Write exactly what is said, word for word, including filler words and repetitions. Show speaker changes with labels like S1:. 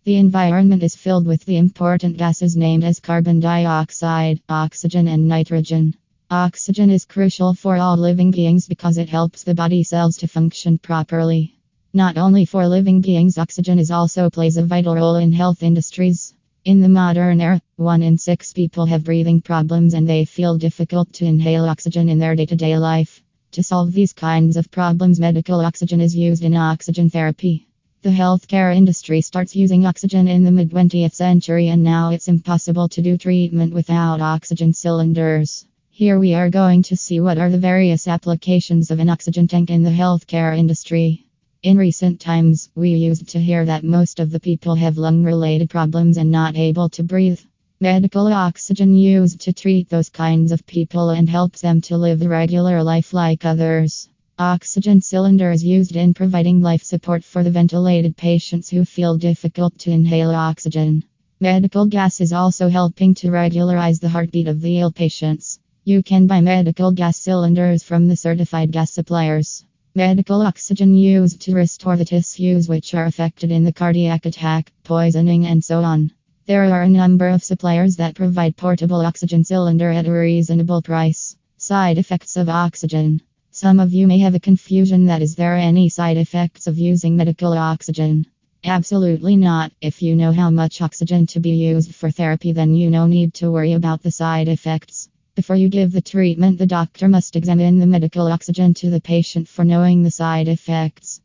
S1: The environment is filled with the important gases named as carbon dioxide, oxygen, and nitrogen. Oxygen is crucial for all living beings because it helps the body cells to function properly. Not only for living beings, oxygen is also plays a vital role in health industries. In the modern era, one in six people have breathing problems and they feel difficult to inhale oxygen in their day-to-day life. To solve these kinds of problems, medical oxygen is used in oxygen therapy. The healthcare industry starts using oxygen in the mid-twentieth century, and now it's impossible to do treatment without oxygen cylinders. Here we are going to see what are the various applications of an oxygen tank in the healthcare industry. In recent times, we used to hear that most of the people have lung-related problems and not able to breathe. Medical oxygen used to treat those kinds of people and helps them to live a regular life like others. Oxygen cylinder is used in providing life support for the ventilated patients who feel difficult to inhale oxygen. Medical gas is also helping to regularize the heartbeat of the ill patients. You can buy medical gas cylinders from the certified gas suppliers. Medical oxygen used to restore the tissues which are affected in the cardiac attack, poisoning, and so on. There are a number of suppliers that provide portable oxygen cylinder at a reasonable price. Side effects of oxygen. Some of you may have a confusion that is there any side effects of using medical oxygen? Absolutely not. If you know how much oxygen to be used for therapy, then you no need to worry about the side effects. Before you give the treatment, the doctor must examine the medical oxygen to the patient for knowing the side effects.